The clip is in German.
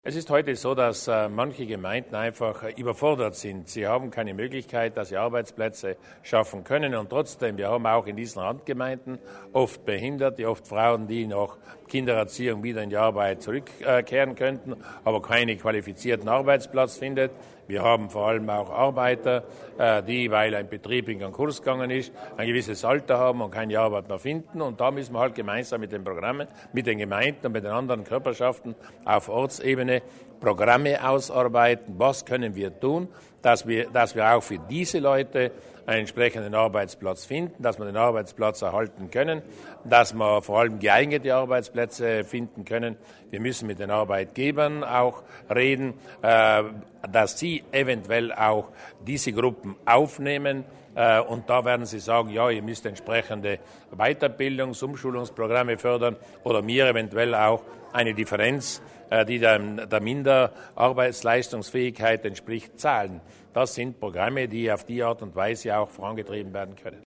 Es ist heute so, dass manche Gemeinden einfach überfordert sind. Sie haben keine Möglichkeit, dass sie Arbeitsplätze schaffen können. Und trotzdem, wir haben auch in diesen Randgemeinden oft Behinderte, oft Frauen, die nach Kindererziehung wieder in die Arbeit zurückkehren könnten, aber keinen qualifizierten Arbeitsplatz finden. Wir haben vor allem auch Arbeiter, die, weil ein Betrieb in Konkurs gegangen ist, ein gewisses Alter haben und keine Arbeit mehr finden. Und da müssen wir halt gemeinsam mit den Programmen, mit den Gemeinden und mit den anderen Körperschaften auf Ortsebene Programme ausarbeiten. Was können wir tun, dass wir auch für diese Leute einen entsprechenden Arbeitsplatz finden, dass wir den Arbeitsplatz erhalten können, dass wir vor allem geeignete Arbeitsplätze finden können. Wir müssen mit den Arbeitgebern auch reden, dass sie eventuell auch diese Gruppen aufnehmen. Und da werden Sie sagen, ja, ihr müsst entsprechende Weiterbildungs-, Umschulungsprogramme fördern oder mir eventuell auch eine Differenz, die der Minderarbeitsleistungsfähigkeit entspricht, zahlen. Das sind Programme, die auf die Art und Weise auch vorangetrieben werden können.